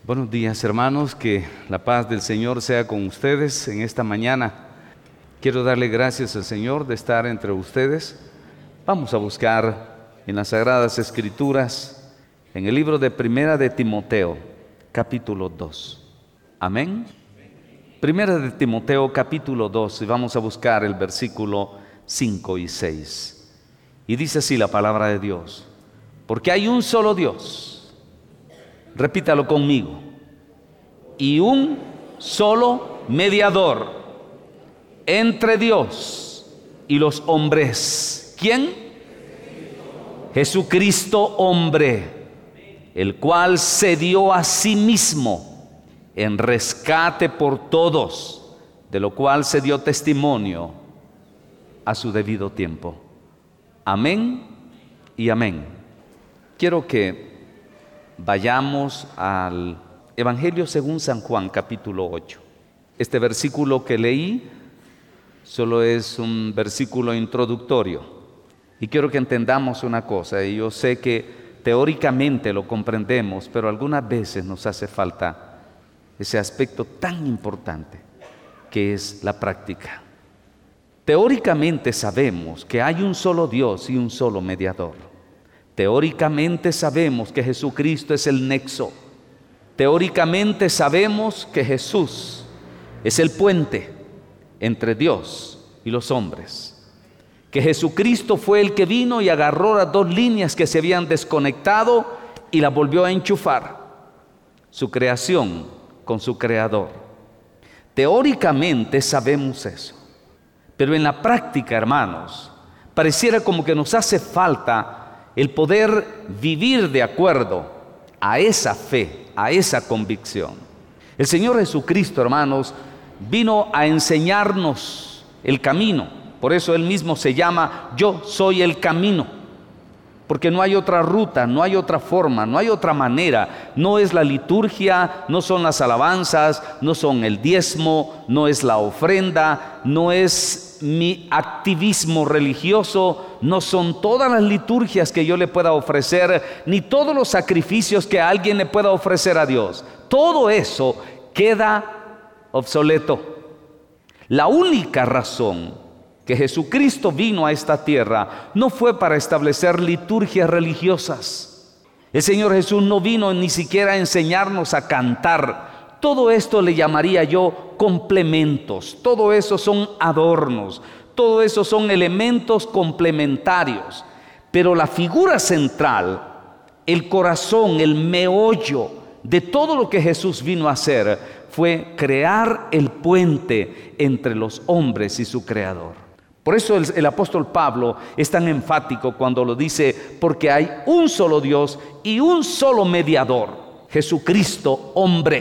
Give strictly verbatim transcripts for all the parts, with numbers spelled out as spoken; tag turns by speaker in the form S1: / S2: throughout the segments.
S1: Buenos días, hermanos, que la paz del Señor sea con ustedes en esta mañana. Quiero darle gracias al Señor de estar entre ustedes. Vamos a buscar en las Sagradas Escrituras, en el libro de Primera de Timoteo, capítulo dos. Amén. Primera de Timoteo, capítulo dos, y vamos a buscar el versículo cinco y seis. Y dice así la palabra de Dios: porque hay un solo Dios. Repítalo conmigo. Y un solo mediador entre Dios y los hombres. ¿Quién? Jesucristo hombre, el cual se dio a sí mismo en rescate por todos, de lo cual se dio testimonio a su debido tiempo. Amén y amén. Quiero que vayamos al Evangelio según San Juan, capítulo ocho. Este versículo que leí solo es un versículo introductorio. Y quiero que entendamos una cosa, y yo sé que teóricamente lo comprendemos, pero algunas veces nos hace falta ese aspecto tan importante que es la práctica. Teóricamente sabemos que hay un solo Dios y un solo mediador. Teóricamente sabemos que Jesucristo es el nexo. Teóricamente sabemos que Jesús es el puente entre Dios y los hombres. Que Jesucristo fue el que vino y agarró las dos líneas que se habían desconectado y las volvió a enchufar. Su creación con su creador. Teóricamente sabemos eso. Pero en la práctica, hermanos, pareciera como que nos hace falta el poder vivir de acuerdo a esa fe, a esa convicción. El Señor Jesucristo, hermanos, vino a enseñarnos el camino. Por eso Él mismo se llama Yo soy el camino. Porque no hay otra ruta, no hay otra forma, no hay otra manera. No es la liturgia, no son las alabanzas, no son el diezmo, no es la ofrenda, no es mi activismo religioso, no son todas las liturgias que yo le pueda ofrecer, ni todos los sacrificios que alguien le pueda ofrecer a Dios. Todo eso queda obsoleto. La única razón que Jesucristo vino a esta tierra no fue para establecer liturgias religiosas. El Señor Jesús no vino ni siquiera a enseñarnos a cantar. Todo esto le llamaría yo complementos. Todo eso son adornos. Todo eso son elementos complementarios. Pero la figura central, el corazón, el meollo de todo lo que Jesús vino a hacer fue crear el puente entre los hombres y su Creador. Por eso el, el apóstol Pablo es tan enfático cuando lo dice: porque hay un solo Dios y un solo mediador, Jesucristo hombre.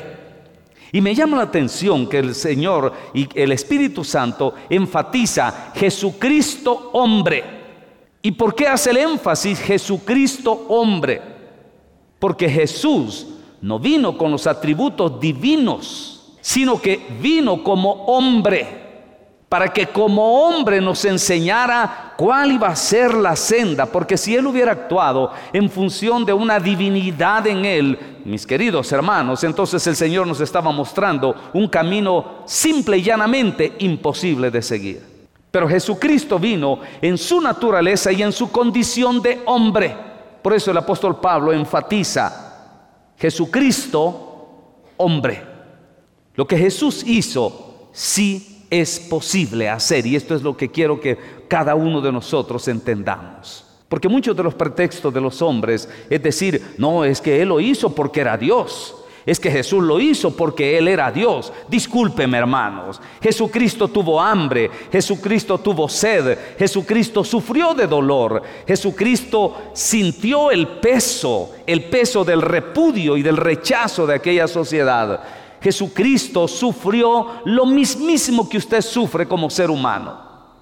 S1: Y me llama la atención que el Señor y el Espíritu Santo enfatiza Jesucristo hombre. ¿Y por qué hace el énfasis Jesucristo hombre? Porque Jesús no vino con los atributos divinos, sino que vino como hombre, para que como hombre nos enseñara cuál iba a ser la senda. Porque si Él hubiera actuado en función de una divinidad en Él, mis queridos hermanos, entonces el Señor nos estaba mostrando un camino simple y llanamente imposible de seguir. Pero Jesucristo vino en su naturaleza y en su condición de hombre. Por eso el apóstol Pablo enfatiza Jesucristo hombre. Lo que Jesús hizo sí es posible hacer, y esto es lo que quiero que cada uno de nosotros entendamos. Porque muchos de los pretextos de los hombres es decir: no, es que Él lo hizo porque era Dios. Es que Jesús lo hizo porque Él era Dios. Discúlpeme, hermanos, Jesucristo tuvo hambre, Jesucristo tuvo sed, Jesucristo sufrió de dolor, Jesucristo sintió el peso, el peso del repudio y del rechazo de aquella sociedad. Jesucristo sufrió lo mismísimo que usted sufre como ser humano.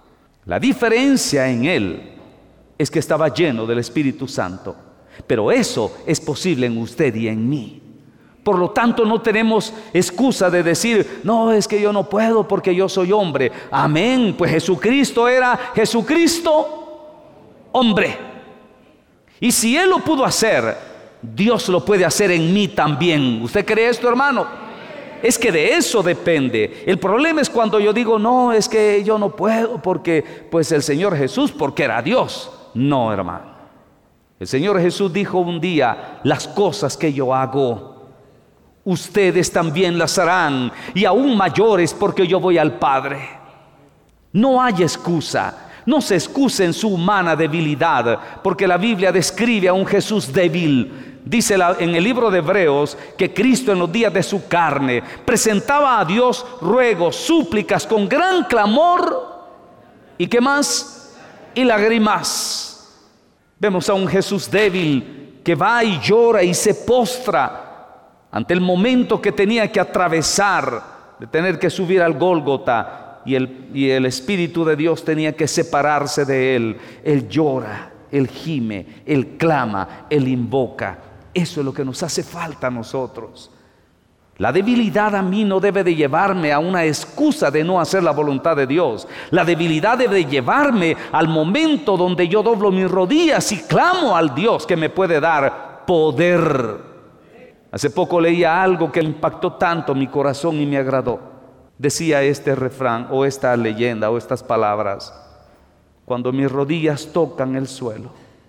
S1: La diferencia en Él es que estaba lleno del Espíritu Santo. Pero eso es posible en usted y en mí. Por lo tanto, no tenemos excusa de decir: no, es que yo no puedo porque yo soy hombre. Amén, pues Jesucristo era Jesucristo hombre. Y si Él lo pudo hacer, Dios lo puede hacer en mí también. ¿Usted cree esto, hermano? Es que de eso depende. El problema es cuando yo digo, no, es que yo no puedo porque pues el Señor Jesús, porque era Dios. No, hermano. El Señor Jesús dijo un día, las cosas que yo hago, ustedes también las harán, y aún mayores, porque yo voy al Padre. No hay excusa. No se excuse en su humana debilidad, porque la Biblia describe a un Jesús débil. Dice en el libro de Hebreos que Cristo en los días de su carne presentaba a Dios ruegos, súplicas con gran clamor y ¿qué más? Y lágrimas. Vemos a un Jesús débil que va y llora y se postra ante el momento que tenía que atravesar, de tener que subir al Gólgota, y el, y el Espíritu de Dios tenía que separarse de él. Él llora, él gime, él clama, él invoca. Eso es lo que nos hace falta a nosotros. La debilidad a mí no debe de llevarme a una excusa de no hacer la voluntad de Dios. La debilidad debe de llevarme al momento donde yo doblo mis rodillas y clamo al Dios que me puede dar poder. Hace poco leía algo que impactó tanto mi corazón y me agradó. Decía este refrán o esta leyenda o estas palabras: cuando mis rodillas tocan el suelo,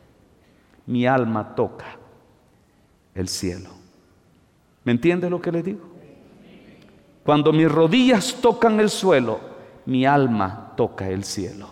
S1: mi alma toca el cielo. ¿Me entiende lo que le digo? Cuando mis rodillas tocan el suelo, mi alma toca el cielo.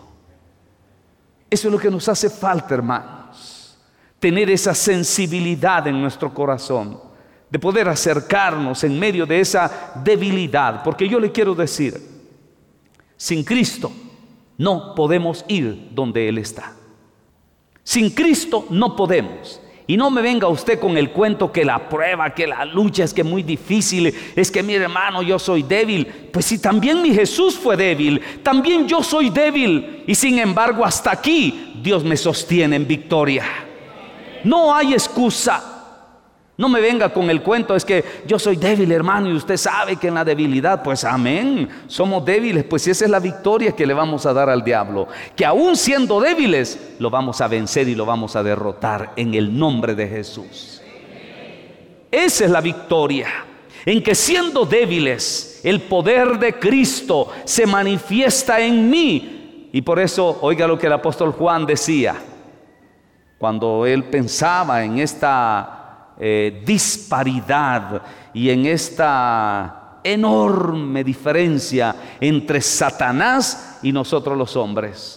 S1: Eso es lo que nos hace falta, hermanos. Tener esa sensibilidad en nuestro corazón, de poder acercarnos en medio de esa debilidad. Porque yo le quiero decir, sin Cristo no podemos ir donde Él está. Sin Cristo no podemos. Y no me venga usted con el cuento que la prueba, que la lucha es que es muy difícil, es que mi hermano, yo soy débil. Pues si también mi Jesús fue débil, también yo soy débil, y sin embargo hasta aquí Dios me sostiene en victoria. No hay excusa. No me venga con el cuento, es que yo soy débil, hermano, y usted sabe que en la debilidad, pues amén, somos débiles, pues esa es la victoria que le vamos a dar al diablo, que aún siendo débiles, lo vamos a vencer y lo vamos a derrotar en el nombre de Jesús. Esa es la victoria, en que siendo débiles, el poder de Cristo se manifiesta en mí. Y por eso, oiga lo que el apóstol Juan decía, cuando él pensaba en esta Eh, disparidad y en esta enorme diferencia entre Satanás y nosotros los hombres.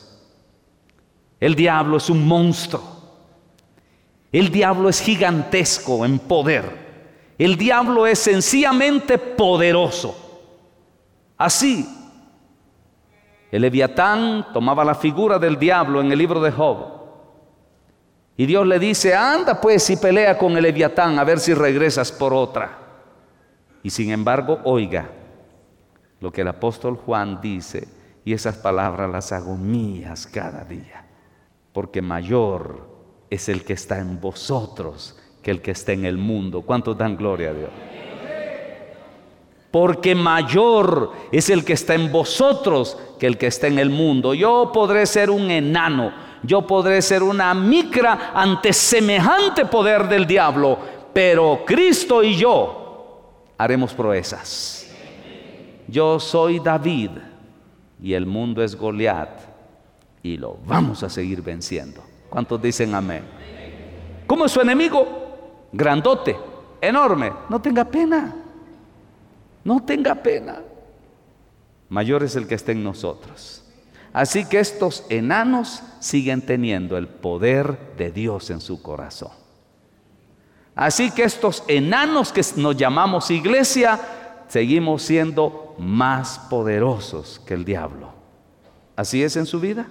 S1: El diablo es un monstruo. El diablo es gigantesco en poder. El diablo es sencillamente poderoso. Así, el Leviatán tomaba la figura del diablo en el libro de Job. Y Dios le dice, anda pues y pelea con el Leviatán a ver si regresas por otra. Y sin embargo, oiga lo que el apóstol Juan dice, y esas palabras las hago mías cada día. Porque mayor es el que está en vosotros que el que está en el mundo. ¿Cuántos dan gloria a Dios? Porque mayor es el que está en vosotros que el que está en el mundo. Yo podré ser un enano, yo podré ser una micra ante semejante poder del diablo, pero Cristo y yo haremos proezas. Yo soy David y el mundo es Goliat, y lo vamos a seguir venciendo. ¿Cuántos dicen amén? ¿Cómo es su enemigo? Grandote, enorme. No tenga pena, no tenga pena. Mayor es el que está en nosotros. Así que estos enanos siguen teniendo el poder de Dios en su corazón. Así que estos enanos que nos llamamos iglesia, seguimos siendo más poderosos que el diablo. ¿Así es en su vida?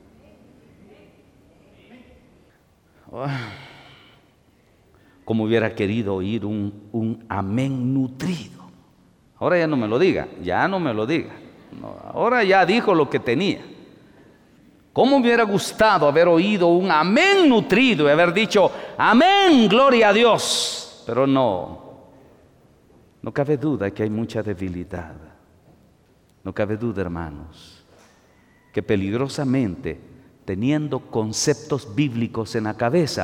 S1: Como hubiera querido oír un, un amén nutrido. Ahora ya no me lo diga, ya no me lo diga. No, ahora ya dijo lo que tenía. ¿Cómo me hubiera gustado haber oído un amén nutrido y haber dicho amén, gloria a Dios? Pero no, no cabe duda que hay mucha debilidad. No cabe duda, hermanos, que peligrosamente, teniendo conceptos bíblicos en la cabeza,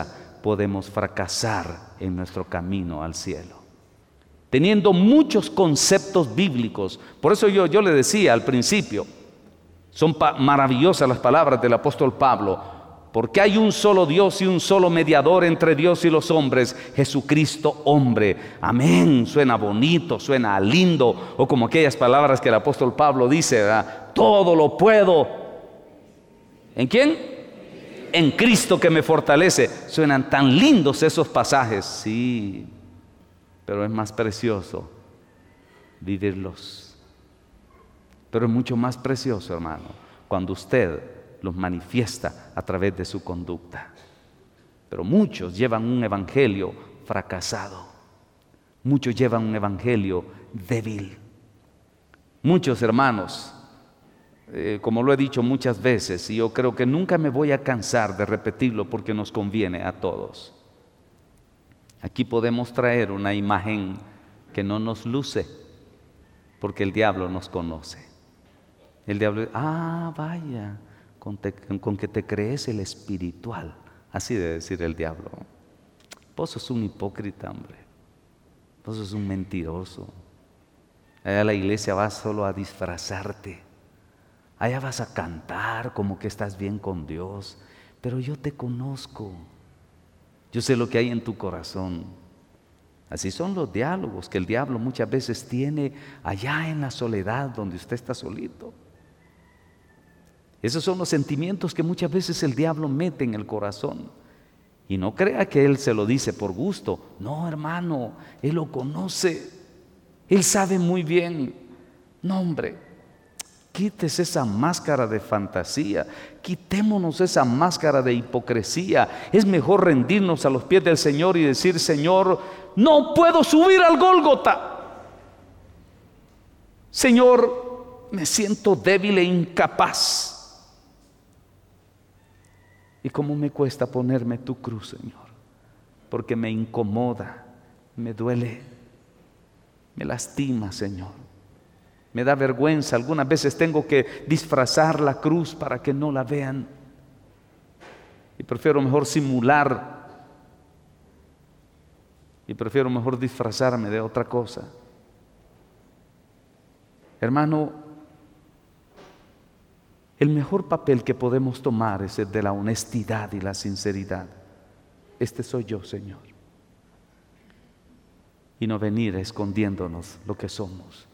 S1: podemos fracasar en nuestro camino al cielo. Teniendo muchos conceptos bíblicos. Por eso yo, yo le decía al principio, son maravillosas las palabras del apóstol Pablo, porque hay un solo Dios y un solo mediador entre Dios y los hombres, Jesucristo hombre. Amén, suena bonito, suena lindo, o como aquellas palabras que el apóstol Pablo dice, ¿verdad? Todo lo puedo. ¿En quién? En Cristo que me fortalece. Suenan tan lindos esos pasajes, sí, pero es más precioso vivirlos. Pero es mucho más precioso, hermano, cuando usted los manifiesta a través de su conducta. Pero muchos llevan un evangelio fracasado. Muchos llevan un evangelio débil. Muchos hermanos, eh, como lo he dicho muchas veces, y yo creo que nunca me voy a cansar de repetirlo porque nos conviene a todos. Aquí podemos traer una imagen que no nos luce, porque el diablo nos conoce. El diablo dice, ah, vaya, con, te, con que te crees el espiritual. Así de decir el diablo. Vos sos un hipócrita, hombre. Vos sos un mentiroso. Allá a la iglesia vas solo a disfrazarte. Allá vas a cantar como que estás bien con Dios. Pero yo te conozco. Yo sé lo que hay en tu corazón. Así son los diálogos que el diablo muchas veces tiene allá en la soledad donde usted está solito. Esos son los sentimientos que muchas veces el diablo mete en el corazón. Y no crea que él se lo dice por gusto. No, hermano, él lo conoce. Él sabe muy bien. No, hombre, quítese esa máscara de fantasía. Quitémonos esa máscara de hipocresía. Es mejor rendirnos a los pies del Señor y decir, Señor, no puedo subir al Gólgota. Señor, me siento débil e incapaz. Y cómo me cuesta ponerme tu cruz, Señor, porque me incomoda, me duele, me lastima, Señor. Me da vergüenza, algunas veces tengo que disfrazar la cruz para que no la vean. Y prefiero mejor simular, y prefiero mejor disfrazarme de otra cosa. Hermano, el mejor papel que podemos tomar es el de la honestidad y la sinceridad. Este soy yo, Señor. Y no venir escondiéndonos lo que somos.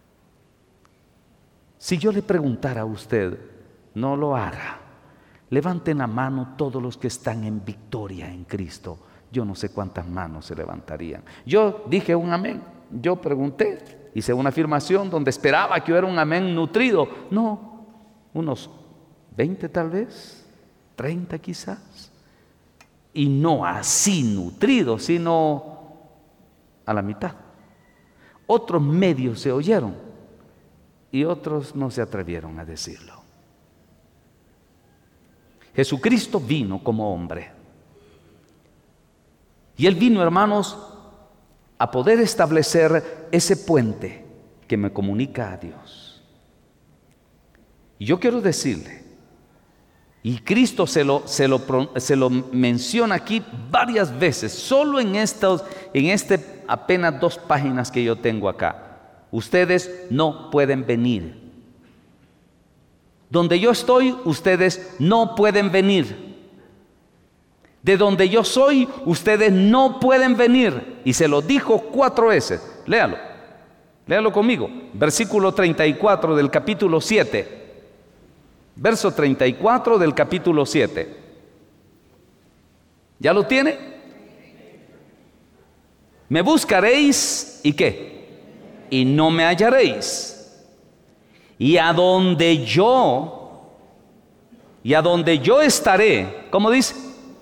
S1: Si yo le preguntara a usted, no lo hará. Levanten la mano todos los que están en victoria en Cristo. Yo no sé cuántas manos se levantarían. Yo dije un amén. Yo pregunté, hice una afirmación donde esperaba que hubiera un amén nutrido. No. Unos veinte tal vez, treinta quizás, y no así nutridos, sino a la mitad. Otros medios se oyeron y otros no se atrevieron a decirlo. Jesucristo vino como hombre. Y Él vino, hermanos, a poder establecer ese puente que me comunica a Dios. Y yo quiero decirle, y Cristo se lo, se lo, se lo menciona aquí varias veces, solo en estos, en este apenas dos páginas que yo tengo acá. Ustedes no pueden venir. Donde yo estoy, ustedes no pueden venir. De donde yo soy, ustedes no pueden venir. Y se lo dijo cuatro veces. Léalo, léalo conmigo. Versículo treinta y cuatro del capítulo siete. Verso treinta y cuatro del capítulo siete. ¿Ya lo tiene? Me buscaréis, ¿y qué? Y no me hallaréis. Y a donde yo, y a donde yo estaré, ¿cómo dice?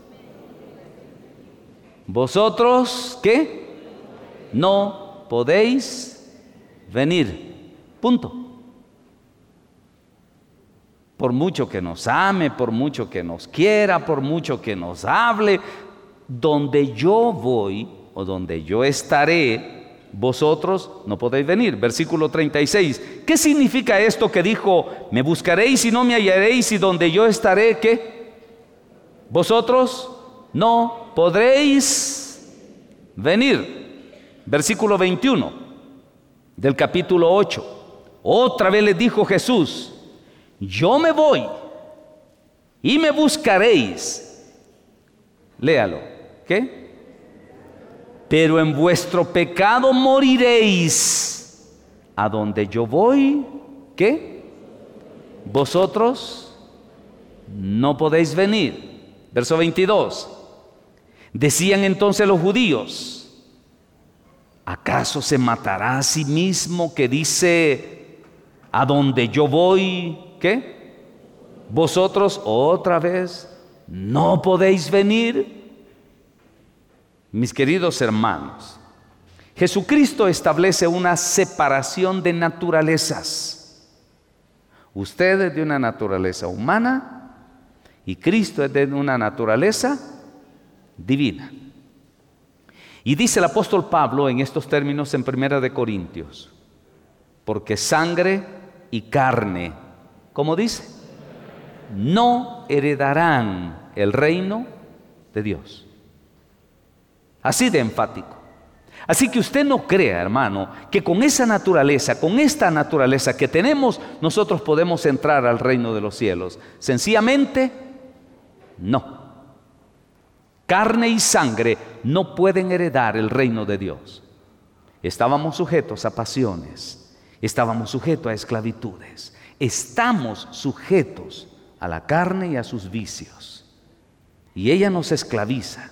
S1: Vosotros, ¿qué? No podéis venir. Punto. Por mucho que nos ame, por mucho que nos quiera, por mucho que nos hable, donde yo voy o donde yo estaré, vosotros no podéis venir. Versículo treinta y seis. ¿Qué significa esto que dijo, me buscaréis y no me hallaréis, y donde yo estaré, qué? Vosotros no podréis venir. Versículo veintiuno del capítulo ocho. Otra vez les dijo Jesús: yo me voy y me buscaréis. Léalo. ¿Qué? Pero en vuestro pecado moriréis. A donde yo voy, ¿qué? Vosotros no podéis venir. Verso veintidós. Decían entonces los judíos: ¿acaso se matará a sí mismo que dice: a donde yo voy, ¿qué? Vosotros otra vez no podéis venir? Mis queridos hermanos, Jesucristo establece una separación de naturalezas. Usted es de una naturaleza humana y Cristo es de una naturaleza divina. Y dice el apóstol Pablo en estos términos en Primera de Corintios: porque sangre y carne, ¿cómo dice? No heredarán el reino de Dios. Así de enfático. Así que usted no crea, hermano, que con esa naturaleza, con esta naturaleza que tenemos, nosotros podemos entrar al reino de los cielos. Sencillamente, no. Carne y sangre no pueden heredar el reino de Dios. Estábamos sujetos a pasiones, estábamos sujetos a esclavitudes, estamos sujetos a la carne y a sus vicios. Y ella nos esclaviza.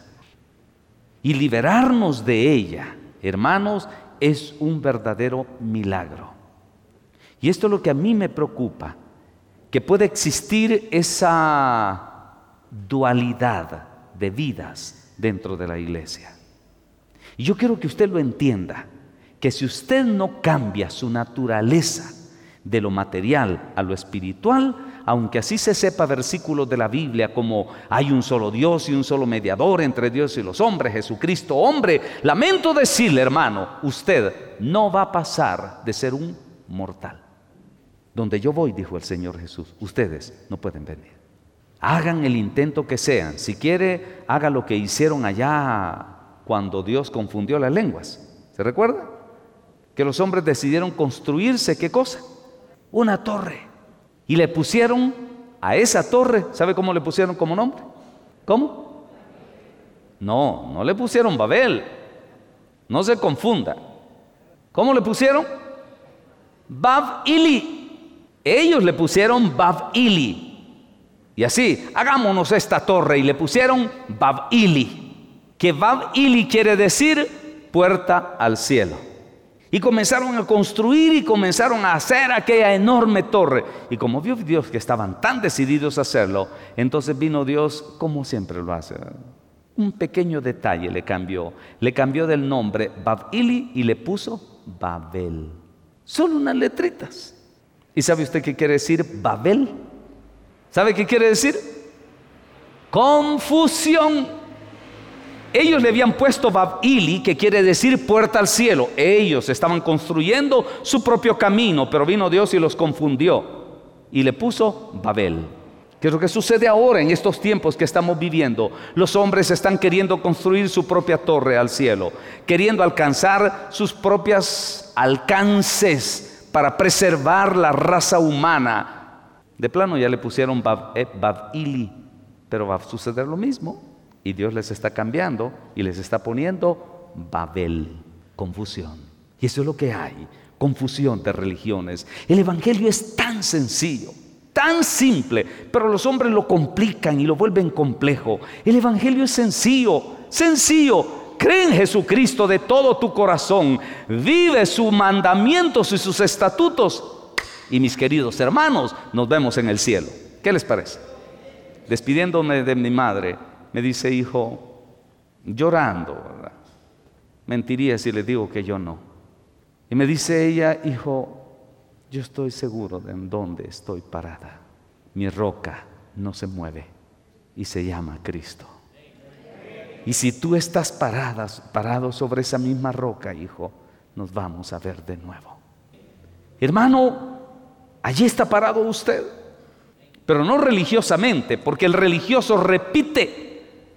S1: Y liberarnos de ella, hermanos, es un verdadero milagro. Y esto es lo que a mí me preocupa, que puede existir esa dualidad de vidas dentro de la iglesia. Y yo quiero que usted lo entienda, que si usted no cambia su naturaleza de lo material a lo espiritual, aunque así se sepa versículos de la Biblia como hay un solo Dios y un solo mediador entre Dios y los hombres, Jesucristo hombre, lamento decirle, hermano, usted no va a pasar de ser un mortal. Donde yo voy, dijo el Señor Jesús, ustedes no pueden venir. Hagan el intento que sean. Si quiere, haga lo que hicieron allá cuando Dios confundió las lenguas. ¿Se recuerda? Que los hombres decidieron construirse, ¿qué cosa? Una torre. Y le pusieron a esa torre, ¿sabe cómo le pusieron como nombre? ¿Cómo? No, no le pusieron Babel. No se confunda. ¿Cómo le pusieron? Bab-ili. Ellos le pusieron Bab-ili. Y así, hagámonos esta torre. Y le pusieron Bab-ili. Que Bab-ili quiere decir puerta al cielo. Y comenzaron a construir y comenzaron a hacer aquella enorme torre. Y como vio Dios que estaban tan decididos a hacerlo, entonces vino Dios como siempre lo hace. Un pequeño detalle le cambió. Le cambió del nombre Bab-ili y le puso Babel. Solo unas letritas. ¿Y sabe usted qué quiere decir Babel? ¿Sabe qué quiere decir? Confusión. Ellos le habían puesto Bab-ili, que quiere decir puerta al cielo. Ellos estaban construyendo su propio camino, pero vino Dios y los confundió y le puso Babel. ¿Qué es lo que sucede ahora en estos tiempos que estamos viviendo? Los hombres están queriendo construir su propia torre al cielo, queriendo alcanzar sus propios alcances para preservar la raza humana. De plano ya le pusieron Bab, eh, Bab-ili, pero va a suceder lo mismo. Y Dios les está cambiando y les está poniendo Babel, confusión. Y eso es lo que hay, confusión de religiones. El evangelio es tan sencillo, tan simple, pero los hombres lo complican y lo vuelven complejo. El evangelio es sencillo, sencillo. Cree en Jesucristo de todo tu corazón, vive sus mandamientos y sus estatutos. Y mis queridos hermanos, nos vemos en el cielo. ¿Qué les parece? Despidiéndome de mi madre, me dice: hijo, llorando, ¿verdad? Mentiría si le digo que yo no. Y me dice ella: hijo, yo estoy seguro de en dónde estoy parada. Mi roca no se mueve y se llama Cristo. Y si tú estás paradas, parado sobre esa misma roca, hijo, nos vamos a ver de nuevo. Hermano, allí está parado usted, pero no religiosamente, porque el religioso repite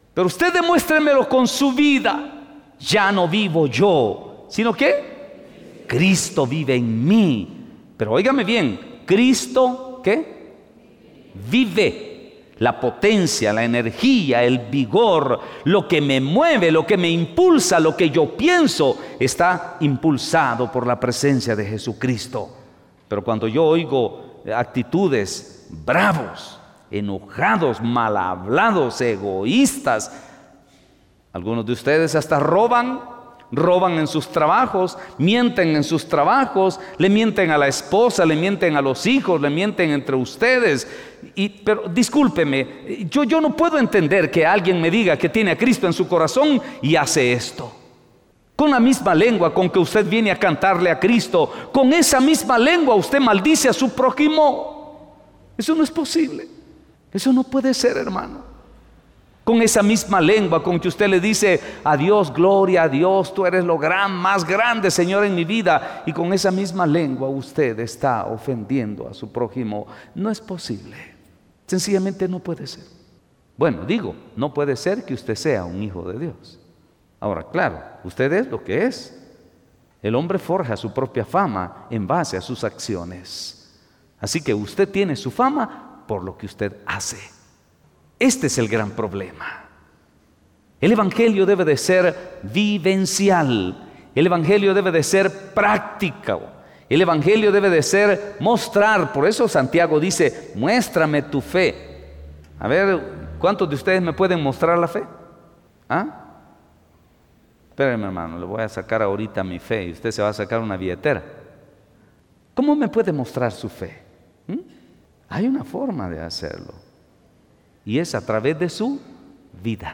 S1: Pero usted demuéstremelo con su vida. Ya no vivo yo, sino que Cristo vive en mí. Pero óigame bien, Cristo, ¿qué? Vive. La potencia, la energía, el vigor, lo que me mueve, lo que me impulsa, lo que yo pienso, está impulsado por la presencia de Jesucristo. Pero cuando yo oigo actitudes bravos, enojados, mal hablados, egoístas, algunos de ustedes hasta roban, roban en sus trabajos, mienten en sus trabajos, le mienten a la esposa, le mienten a los hijos, le mienten entre ustedes. Y, pero discúlpeme, yo, yo no puedo entender que alguien me diga que tiene a Cristo en su corazón y hace esto. Con la misma lengua con que usted viene a cantarle a Cristo, con esa misma lengua usted maldice a su prójimo. Eso no es posible. Eso no puede ser, hermano. Con esa misma lengua con que usted le dice a Dios, gloria a Dios, tú eres lo gran, más grande, Señor, en mi vida. Y con esa misma lengua usted está ofendiendo a su prójimo. No es posible. Sencillamente no puede ser. Bueno, digo, no puede ser que usted sea un hijo de Dios. Ahora, claro, usted es lo que es. El hombre forja su propia fama en base a sus acciones. Así que usted tiene su fama por lo que usted hace. Este es el gran problema. El evangelio debe de ser vivencial. El evangelio debe de ser práctico. El evangelio debe de ser mostrar. Por eso Santiago dice, muéstrame tu fe. A ver, ¿cuántos de ustedes me pueden mostrar la fe? ¿Ah? Espérenme, hermano, le voy a sacar ahorita mi fe y usted se va a sacar una billetera. ¿Cómo me puede mostrar su fe? ¿Mm? Hay una forma de hacerlo. Y es a través de su vida.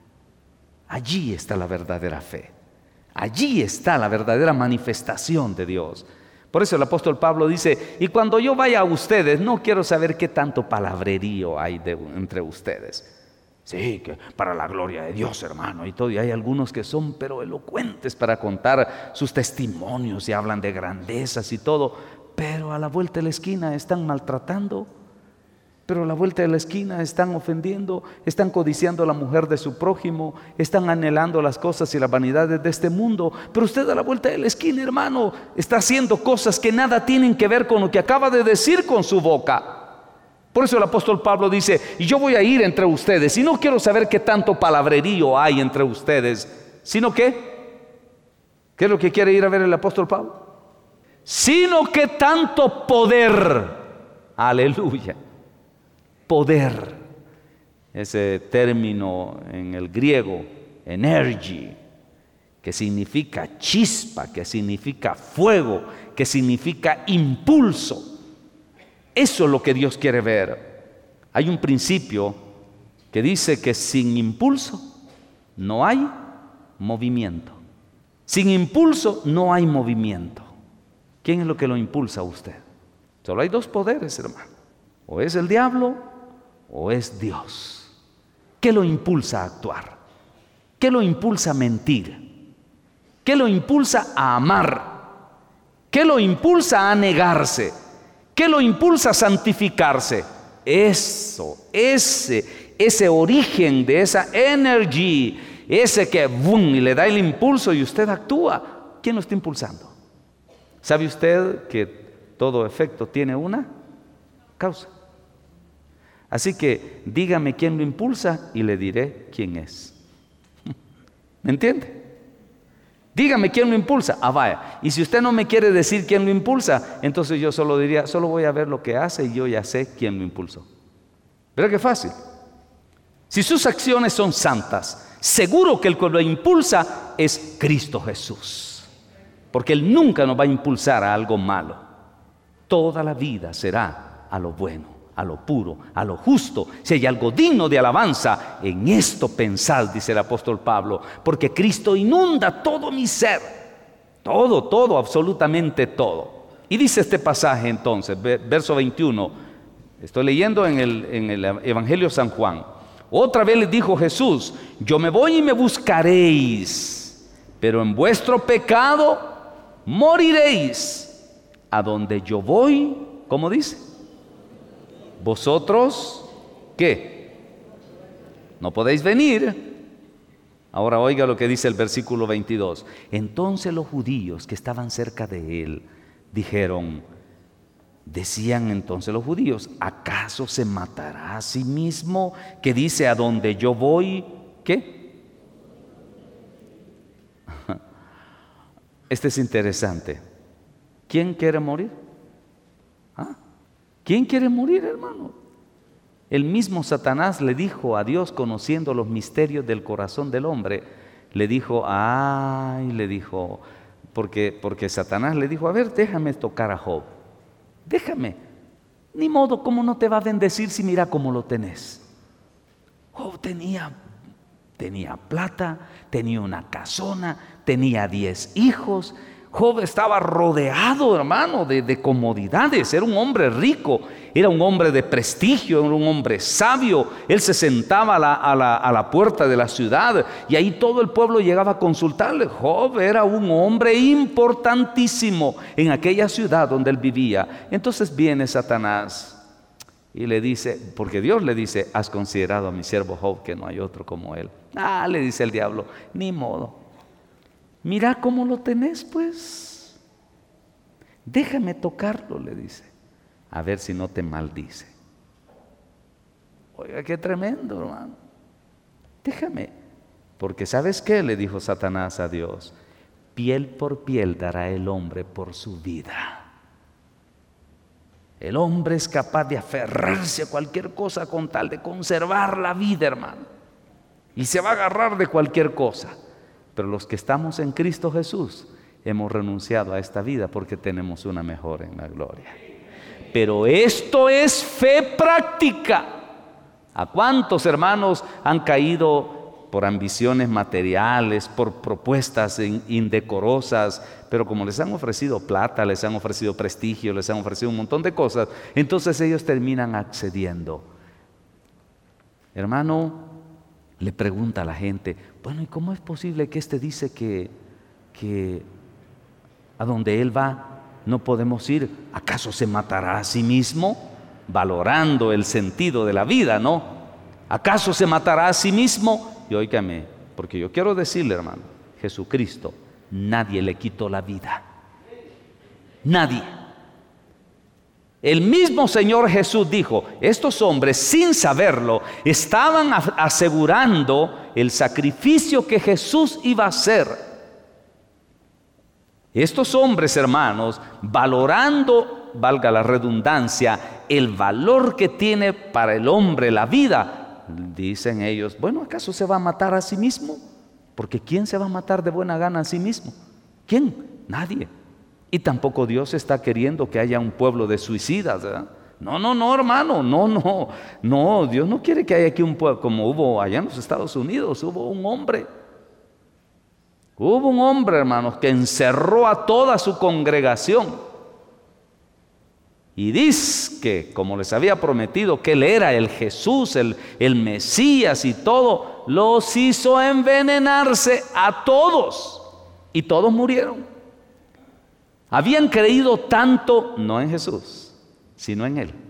S1: Allí está la verdadera fe. Allí está la verdadera manifestación de Dios. Por eso el apóstol Pablo dice, y cuando yo vaya a ustedes, no quiero saber qué tanto palabrerío hay de, entre ustedes. Sí, que para la gloria de Dios, hermano, y todo. Y hay algunos que son pero elocuentes para contar sus testimonios y hablan de grandezas y todo. Pero a la vuelta de la esquina están maltratando. Pero a la vuelta de la esquina están ofendiendo, están codiciando a la mujer de su prójimo, están anhelando las cosas y las vanidades de este mundo. Pero usted a la vuelta de la esquina, hermano, está haciendo cosas que nada tienen que ver con lo que acaba de decir con su boca. Por eso el apóstol Pablo dice, y yo voy a ir entre ustedes, y no quiero saber qué tanto palabrerío hay entre ustedes, sino que, ¿qué es lo que quiere ir a ver el apóstol Pablo? Sino que tanto poder, aleluya. Poder, ese término en el griego, energy, que significa chispa, que significa fuego, que significa impulso. Eso es lo que Dios quiere ver. Hay un principio que dice que sin impulso no hay movimiento. Sin impulso no hay movimiento. ¿Quién es lo que lo impulsa a usted? Solo hay dos poderes, hermano. O es el diablo o es Dios. ¿Qué lo impulsa a actuar? ¿Qué lo impulsa a mentir? ¿Qué lo impulsa a amar? ¿Qué lo impulsa a negarse? ¿Qué lo impulsa a santificarse? Eso, ese, ese origen de esa energy, ese que boom, y le da el impulso y usted actúa. ¿Quién lo está impulsando? ¿Sabe usted que todo efecto tiene una causa? Así que dígame quién lo impulsa y le diré quién es. ¿Me entiende? Dígame quién lo impulsa. Ah, vaya. Y si usted no me quiere decir quién lo impulsa, entonces yo solo diría, solo voy a ver lo que hace y yo ya sé quién lo impulsó. ¿Verdad qué fácil? Si sus acciones son santas, seguro que el que lo impulsa es Cristo Jesús. Porque Él nunca nos va a impulsar a algo malo. Toda la vida será a lo bueno, a lo puro, a lo justo. Si hay algo digno de alabanza, en esto pensad, dice el apóstol Pablo, porque Cristo inunda todo mi ser. Todo, todo, absolutamente todo. Y dice este pasaje entonces, verso veintiuno, estoy leyendo en el, en el Evangelio de San Juan. Otra vez les dijo Jesús, yo me voy y me buscaréis, pero en vuestro pecado moriréis. A donde yo voy, ¿cómo dice? Vosotros, ¿qué? no podéis venir. Ahora oiga lo que dice el versículo veintidós. Entonces los judíos que estaban cerca de él dijeron, decían entonces los judíos, ¿acaso se matará a sí mismo que dice a donde yo voy? ¿Qué? Este es interesante. ¿Quién quiere morir? ¿Ah? ¿Quién quiere morir, hermano? El mismo Satanás le dijo a Dios, conociendo los misterios del corazón del hombre, le dijo, ay, le dijo, porque, porque Satanás le dijo, a ver, déjame tocar a Job, déjame, ni modo, ¿cómo no te va a bendecir si mira cómo lo tenés? Job tenía, tenía plata, tenía una casona, tenía diez hijos. Job estaba rodeado, hermano, de, de comodidades. Era un hombre rico, era un hombre de prestigio, era un hombre sabio. Él se sentaba a la, a la, a la puerta de la ciudad y ahí todo el pueblo llegaba a consultarle. Job era un hombre importantísimo en aquella ciudad donde él vivía. Entonces viene Satanás y le dice, porque Dios le dice, ¿has considerado a mi siervo Job, que no hay otro como él? Ah, le dice el diablo, ni modo. Mira cómo lo tenés, pues. Déjame tocarlo, le dice. A ver si no te maldice. Oiga, qué tremendo, hermano. Déjame. Porque ¿sabes qué? Le dijo Satanás a Dios. Piel por piel dará el hombre por su vida. El hombre es capaz de aferrarse a cualquier cosa con tal de conservar la vida, hermano. Y se va a agarrar de cualquier cosa. Pero los que estamos en Cristo Jesús hemos renunciado a esta vida porque tenemos una mejor en la gloria. Pero esto es fe práctica. ¿A cuántos hermanos han caído por ambiciones materiales, por propuestas indecorosas? Pero como les han ofrecido plata, les han ofrecido prestigio, les han ofrecido un montón de cosas, entonces ellos terminan accediendo. Hermano, le pregunta a la gente, bueno, ¿y cómo es posible que este dice que, que a donde él va no podemos ir? ¿Acaso se matará a sí mismo? Valorando el sentido de la vida, ¿no? ¿Acaso se matará a sí mismo? Y óigame, porque yo quiero decirle, hermano, Jesucristo, nadie le quitó la vida. Nadie. El mismo Señor Jesús dijo, estos hombres sin saberlo estaban asegurando el sacrificio que Jesús iba a hacer. Estos hombres, hermanos, valorando, valga la redundancia, el valor que tiene para el hombre la vida, dicen ellos, bueno, ¿acaso se va a matar a sí mismo? Porque ¿quién se va a matar de buena gana a sí mismo? ¿Quién? Nadie. Y tampoco Dios está queriendo que haya un pueblo de suicidas, ¿verdad? No, no, no, hermano, no, no, no, Dios no quiere que haya aquí un pueblo, como hubo allá en los Estados Unidos, hubo un hombre, hubo un hombre, hermanos, que encerró a toda su congregación y dice que, como les había prometido que él era el Jesús, el, el Mesías y todo, los hizo envenenarse a todos y todos murieron. Habían creído tanto, no en Jesús, sino en Él.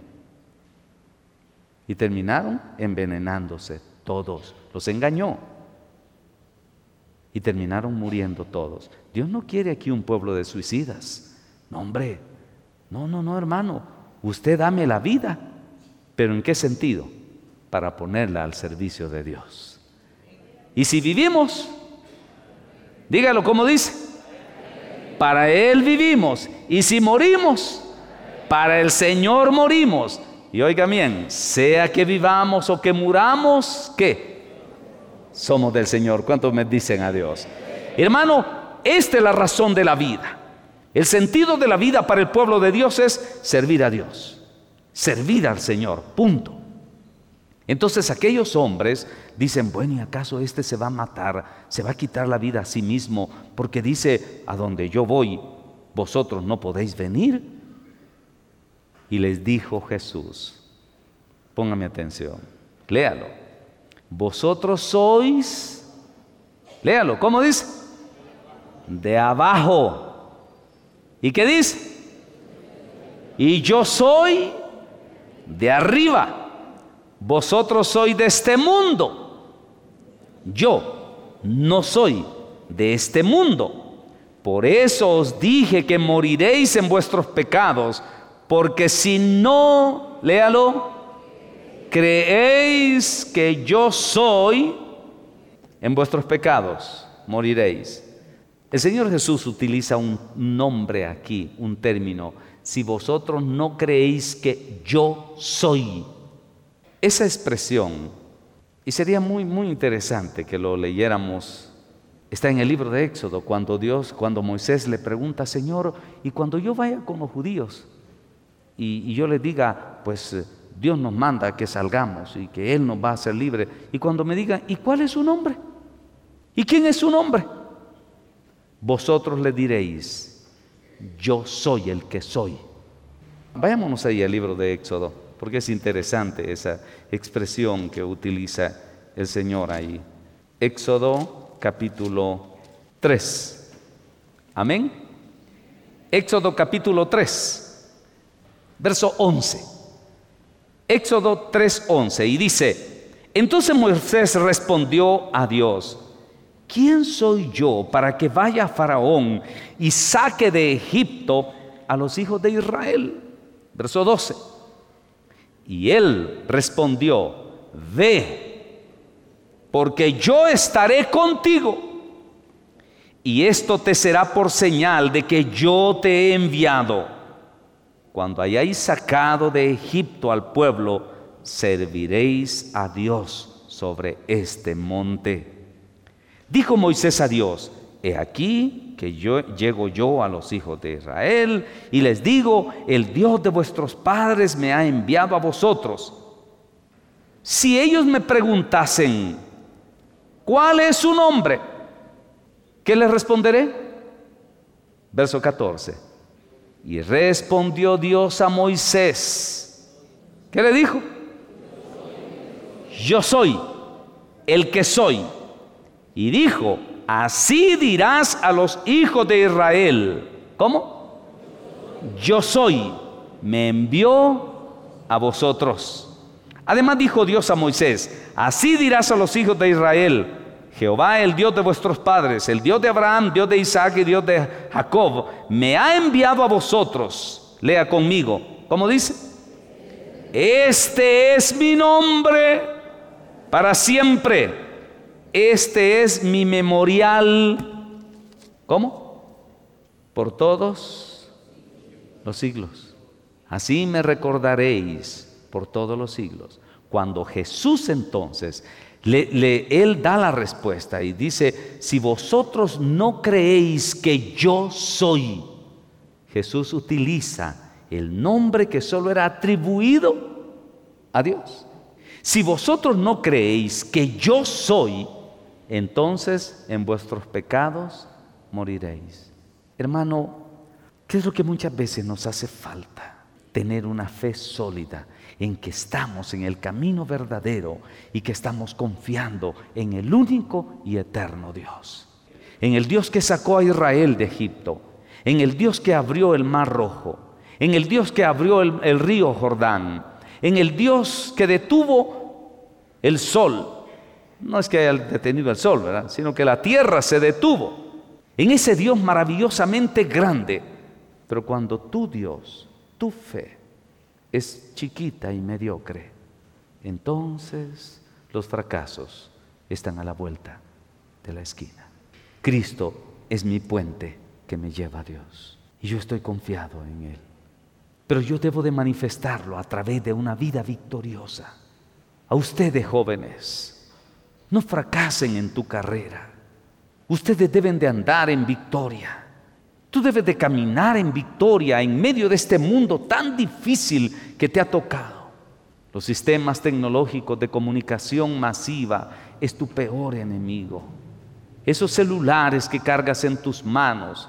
S1: Y terminaron envenenándose todos. Los engañó. Y terminaron muriendo todos. Dios no quiere aquí un pueblo de suicidas. No, hombre. No, no, no, hermano. Usted dame la vida. ¿Pero en qué sentido? Para ponerla al servicio de Dios. Y si vivimos, dígalo como dice. Para Él vivimos, y si morimos, para el Señor morimos. Y oiga bien, sea que vivamos o que muramos, ¿qué? Somos del Señor. ¿Cuántos me dicen adiós? Hermano, esta es la razón de la vida. El sentido de la vida para el pueblo de Dios es servir a Dios, servir al Señor, punto. Entonces aquellos hombres dicen, bueno, ¿y acaso este se va a matar? ¿Se va a quitar la vida a sí mismo? Porque dice, a donde yo voy, vosotros no podéis venir. Y les dijo Jesús, póngame atención, léalo. Vosotros sois, léalo, ¿cómo dice? De abajo. ¿Y qué dice? Y yo soy de arriba. Vosotros sois de este mundo. yo no soy de este mundo. Por eso os dije que moriréis en vuestros pecados, porque si no, léalo, creéis que yo soy, en vuestros pecados moriréis. El Señor Jesús utiliza un nombre aquí, un término: si vosotros no creéis que yo soy. Esa expresión, y sería muy, muy interesante que lo leyéramos, está en el libro de Éxodo, cuando Dios, cuando Moisés le pregunta: Señor, y cuando yo vaya con los judíos y, y yo les diga, pues Dios nos manda que salgamos y que Él nos va a hacer libre, y cuando me digan, ¿y cuál es su nombre? ¿Y quién es su nombre? Vosotros le diréis: yo soy el que soy. Vayámonos ahí al libro de Éxodo, porque es interesante esa expresión que utiliza el Señor ahí. Éxodo capítulo tres. Amén. Éxodo capítulo tres, verso once. Éxodo tres, once, y dice: entonces Moisés respondió a Dios: ¿quién soy yo para que vaya a Faraón y saque de Egipto a los hijos de Israel? Verso doce. Y él respondió: ve, porque yo estaré contigo, y esto te será por señal de que yo te he enviado. Cuando hayáis sacado de Egipto al pueblo, serviréis a Dios sobre este monte. Dijo Moisés a Dios: he aquí que yo llego yo a los hijos de Israel y les digo: el Dios de vuestros padres me ha enviado a vosotros. Si ellos me preguntasen: ¿cuál es su nombre?, ¿qué les responderé? Verso catorce. Y respondió Dios a Moisés. ¿Qué le dijo? Yo soy el que soy. Y dijo: así dirás a los hijos de Israel. ¿Cómo? Yo soy, me envió a vosotros. Además dijo Dios a Moisés: así dirás a los hijos de Israel: Jehová, el Dios de vuestros padres, el Dios de Abraham, Dios de Isaac y Dios de Jacob, me ha enviado a vosotros. Lea conmigo. ¿Cómo dice? Este es mi nombre para siempre. Este es mi memorial. ¿Cómo? Por todos los siglos. Así me recordaréis por todos los siglos. Cuando Jesús entonces, le, le, Él da la respuesta y dice: si vosotros no creéis que yo soy, Jesús utiliza el nombre que solo era atribuido a Dios. Si vosotros no creéis que yo soy, entonces en vuestros pecados moriréis. Hermano, ¿qué es lo que muchas veces nos hace falta? Tener una fe sólida en que estamos en el camino verdadero y que estamos confiando en el único y eterno Dios. En el Dios que sacó a Israel de Egipto, en el Dios que abrió el Mar Rojo, en el Dios que abrió el, el río Jordán, en el Dios que detuvo el sol. No es que haya detenido el sol, ¿verdad?, sino que la tierra se detuvo. En ese Dios maravillosamente grande. Pero cuando tu Dios, tu fe, es chiquita y mediocre, entonces los fracasos están a la vuelta de la esquina. Cristo es mi puente que me lleva a Dios, y yo estoy confiado en Él. Pero yo debo de manifestarlo a través de una vida victoriosa. A ustedes, jóvenes, no fracasen en tu carrera. Ustedes deben de andar en victoria. Tú debes de caminar en victoria en medio de este mundo tan difícil que te ha tocado. Los sistemas tecnológicos de comunicación masiva es tu peor enemigo. Esos celulares que cargas en tus manos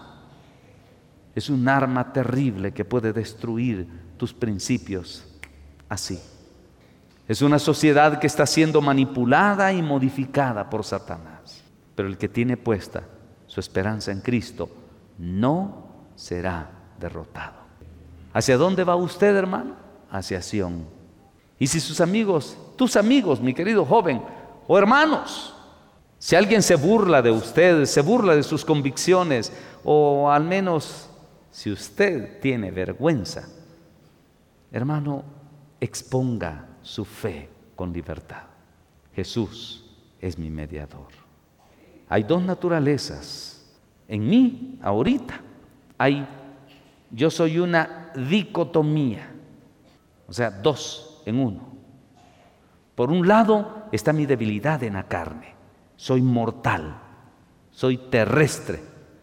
S1: es un arma terrible que puede destruir tus principios así. Es una sociedad que está siendo manipulada y modificada por Satanás. Pero el que tiene puesta su esperanza en Cristo no será derrotado. ¿Hacia dónde va usted, hermano? Hacia Sión. Y si sus amigos, tus amigos, mi querido joven, o hermanos, Si alguien se burla de usted, se burla de sus convicciones, o al menos si usted tiene vergüenza, hermano, exponga su fe con libertad. Jesús es mi mediador. Hay dos naturalezas en mí ahorita. Hay, yo soy una dicotomía, o sea, dos en uno. Por un lado está mi debilidad en la carne. Soy mortal, soy terrestre,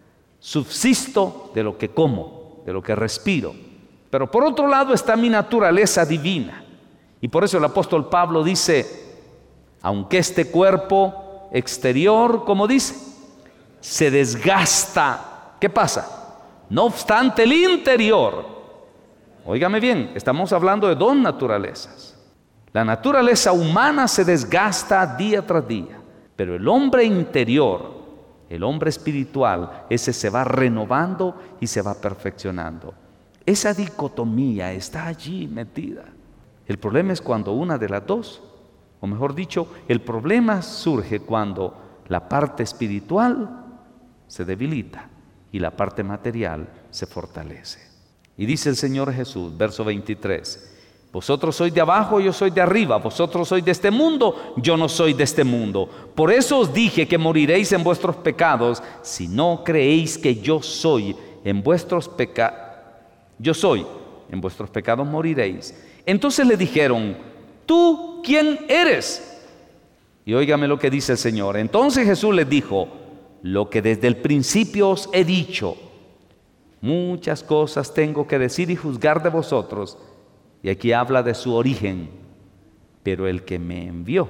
S1: subsisto de lo que como, de lo que respiro. Pero por otro lado está mi naturaleza divina. Y por eso el apóstol Pablo dice, aunque este cuerpo exterior, como dice, se desgasta, ¿qué pasa? No obstante el interior, óigame bien, estamos hablando de dos naturalezas. La naturaleza humana se desgasta día tras día. Pero el hombre interior, el hombre espiritual, ese se va renovando y se va perfeccionando. Esa dicotomía está allí metida. El problema es cuando una de las dos, o mejor dicho, el problema surge cuando la parte espiritual se debilita y la parte material se fortalece. Y dice el Señor Jesús, verso veintitrés, vosotros sois de abajo, yo soy de arriba. Vosotros sois de este mundo, yo no soy de este mundo. Por eso os dije que moriréis en vuestros pecados, si no creéis que yo soy en vuestros pecados. Yo soy, en vuestros pecados moriréis. Entonces le dijeron, ¿tú quién eres? Y óigame lo que dice el Señor. Entonces Jesús les dijo, lo que desde el principio os he dicho. Muchas cosas tengo que decir y juzgar de vosotros. Y aquí habla de su origen, pero el que me envió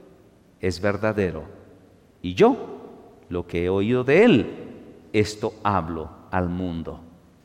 S1: es verdadero. Y yo, lo que he oído de él, esto hablo al mundo.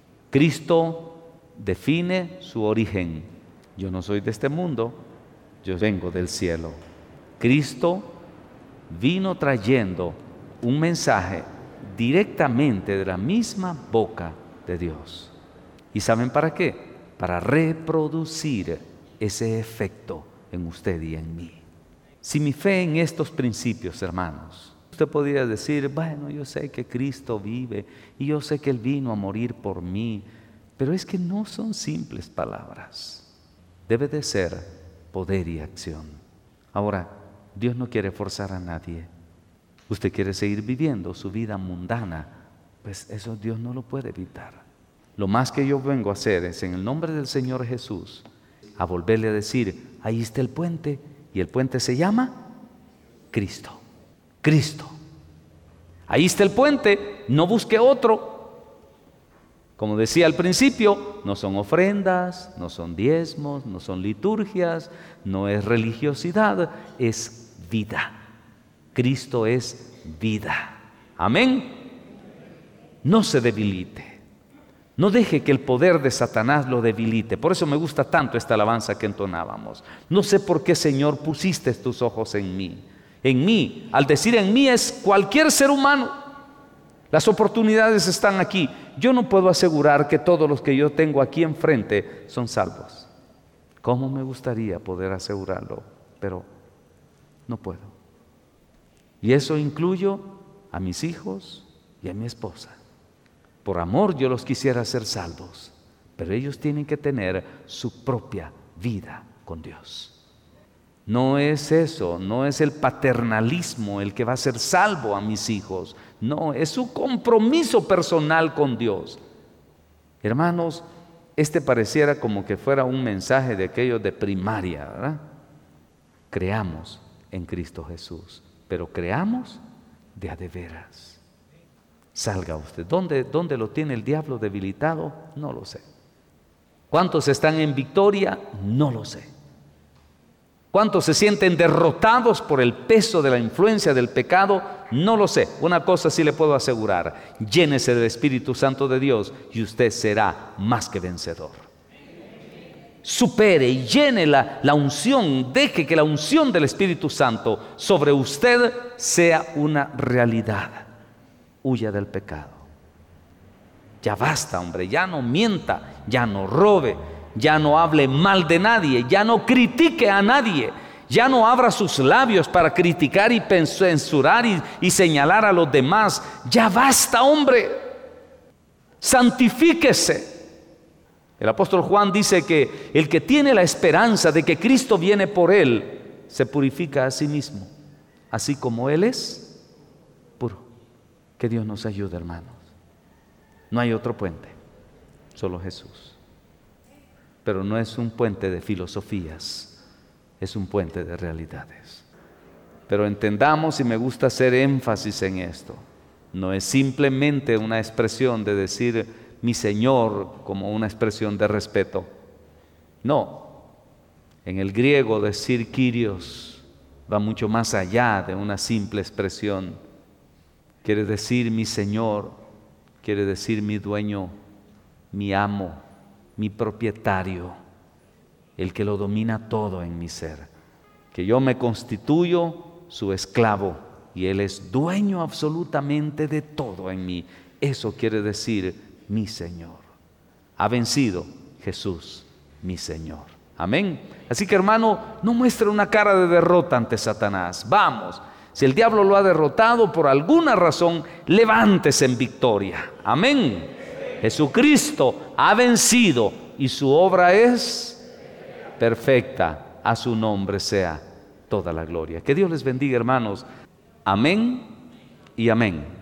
S1: Cristo define su origen. Yo no soy de este mundo, yo vengo del cielo. Cristo vino trayendo un mensaje directamente de la misma boca de Dios. ¿Y saben para qué? Para reproducir ese efecto en usted y en mí. Si mi fe en estos principios, hermanos, usted podría decir, bueno, yo sé que Cristo vive y yo sé que Él vino a morir por mí, pero es que no son simples palabras. Debe de ser poder y acción. Ahora, Dios no quiere forzar a nadie. Usted quiere seguir viviendo su vida mundana, pues eso Dios no lo puede evitar. Lo más que yo vengo a hacer es, en el nombre del Señor Jesús, a volverle a decir, ahí está el puente, y el puente se llama Cristo. Cristo. Ahí está el puente, no busque otro. Como decía al principio, no son ofrendas, no son diezmos, no son liturgias, no es religiosidad, es vida. Cristo es vida. Amén. No se debilite. No deje que el poder de Satanás lo debilite. Por eso me gusta tanto esta alabanza que entonábamos. No sé por qué, Señor, pusiste tus ojos en mí. En mí, al decir en mí, es cualquier ser humano. Las oportunidades están aquí. Yo no puedo asegurar que todos los que yo tengo aquí enfrente son salvos. ¿Cómo me gustaría poder asegurarlo? Pero no puedo. Y eso incluyo a mis hijos y a mi esposa. Por amor yo los quisiera hacer salvos, pero ellos tienen que tener su propia vida con Dios. No es eso, no es el paternalismo el que va a hacer salvo a mis hijos. No, es su compromiso personal con Dios. Hermanos, este pareciera como que fuera un mensaje de aquellos de primaria, ¿verdad? Creamos en Cristo Jesús, pero creamos de a de veras. Salga usted. ¿Dónde, ¿Dónde lo tiene el diablo debilitado? No lo sé. ¿Cuántos están en victoria? No lo sé. ¿Cuántos se sienten derrotados por el peso de la influencia del pecado? No lo sé. Una cosa sí le puedo asegurar: llénese del Espíritu Santo de Dios y usted será más que vencedor. Supere y llene la, la unción. Deje que la unción del Espíritu Santo sobre usted sea una realidad. Huya del pecado. Ya basta, hombre, ya no mienta, ya no robe, ya no hable mal de nadie, ya no critique a nadie, Ya no abra sus labios para criticar y censurar y, y señalar a los demás. Ya basta, hombre. Santifíquese. El apóstol Juan dice que el que tiene la esperanza de que Cristo viene por él, se purifica a sí mismo, así como él es puro. Que Dios nos ayude, hermanos. No hay otro puente, solo Jesús. Pero no es un puente de filosofías, es un puente de realidades. Pero entendamos, y me gusta hacer énfasis en esto, no es simplemente una expresión de decir mi Señor como una expresión de respeto. No, en el griego decir Kyrios va mucho más allá de una simple expresión. Quiere decir mi Señor, quiere decir mi dueño, mi amo, mi propietario, el que lo domina todo en mi ser, que yo me constituyo su esclavo y Él es dueño absolutamente de todo en mí. Eso quiere decir mi Señor. Ha vencido Jesús, mi Señor. Amén. Así que, hermano, no muestre una cara de derrota ante Satanás. Vamos, si el diablo lo ha derrotado por alguna razón, levántese en victoria. Amén. Jesucristo ha vencido y su obra es perfecta. A su nombre sea toda la gloria. Que Dios les bendiga, hermanos. Amén y amén.